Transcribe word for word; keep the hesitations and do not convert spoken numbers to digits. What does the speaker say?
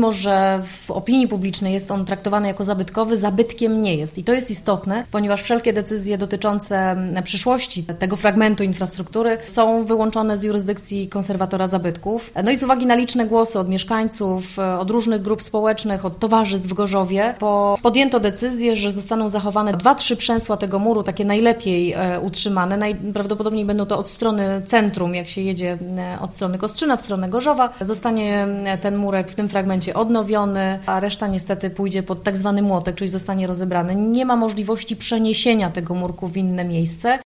mimo że w opinii publicznej jest on traktowany jako zabytkowy, zabytkiem nie jest. I to jest istotne, ponieważ wszelkie decyzje dotyczące przyszłości tego fragmentu infrastruktury są wyłączone z jurysdykcji konserwatora zabytków. No i z uwagi na liczne głosy od mieszkańców, od różnych grup społecznych, od towarzystw w Gorzowie, po, podjęto decyzję, że zostaną zachowane dwa, trzy przęsła tego muru, takie najlepiej e, utrzymane. Najprawdopodobniej będą to od strony centrum, jak się jedzie e, od strony Kostrzyna w stronę Gorzowa. Zostanie ten murek w tym fragmencie odnowiony, a reszta niestety pójdzie pod tak zwany młotek, czyli zostanie rozebrany. Nie ma możliwości przeniesienia tego murku w inne miejsce.